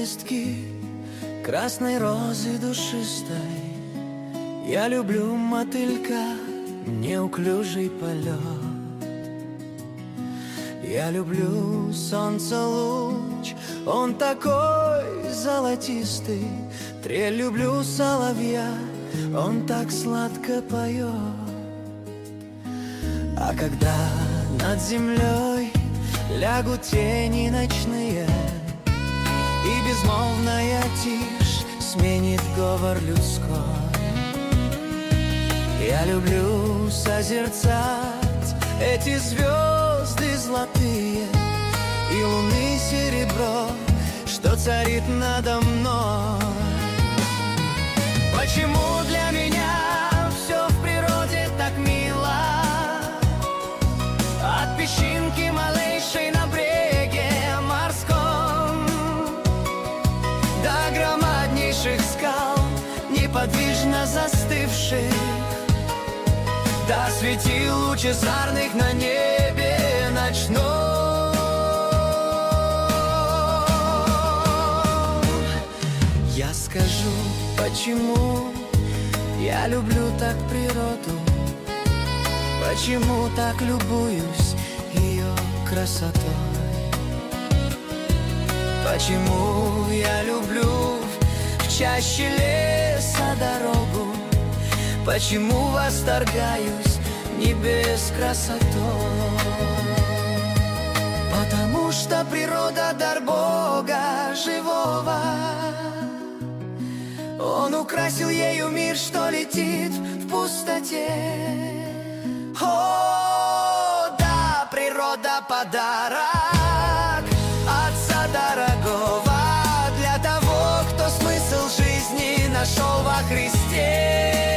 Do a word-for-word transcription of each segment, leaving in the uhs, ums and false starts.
лепестки красной розы душистой. Я люблю мотылька, неуклюжий полет. Я люблю солнца луч, он такой золотистый. Трель люблю соловья, он так сладко поет. А когда над землей лягут тени ночные, и безмолвная тишь сменит говор людской, я люблю созерцать эти звезды золотые и луны серебро, что царит надо мной. Почему для меня все в природе так мило? От песчинки малейшей на бреге морском до громаднейших скал, неподвижно застывших, до светил лучезарных на небе ночном. Я скажу, почему я люблю так природу, почему так любуюсь ее красотой, почему я люблю в чаще леса дорогу, почему восторгаюсь небес красотой. Потому что природа дар Бога живого, Он украсил ею мир, что летит в пустоте. О, да, природа подарок Отца дорогого для того, кто смысл жизни нашел во Христе.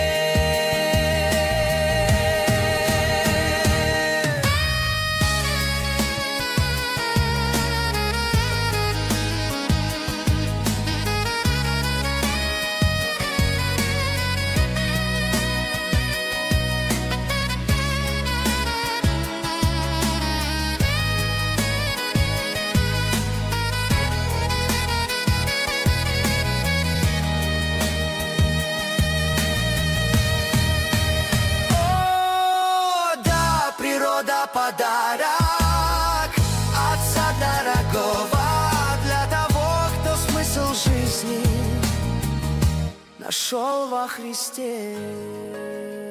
Подарок Отца дорогого для того, кто смысл жизни нашел во Христе.